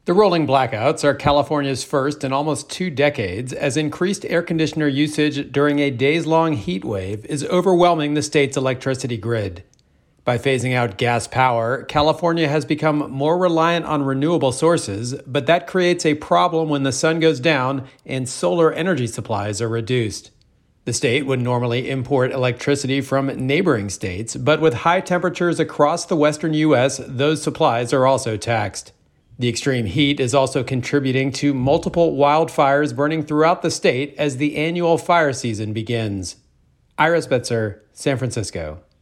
The rolling blackouts are California's first in almost 2 decades, as increased air conditioner usage during a days-long heat wave is overwhelming the state's electricity grid. By phasing out gas power, California has become more reliant on renewable sources, but that creates a problem when the sun goes down and solar energy supplies are reduced. The state would normally import electricity from neighboring states, but with high temperatures across the western U.S., those supplies are also taxed. The extreme heat is also contributing to multiple wildfires burning throughout the state as the annual fire season begins. Iris Betzer, San Francisco.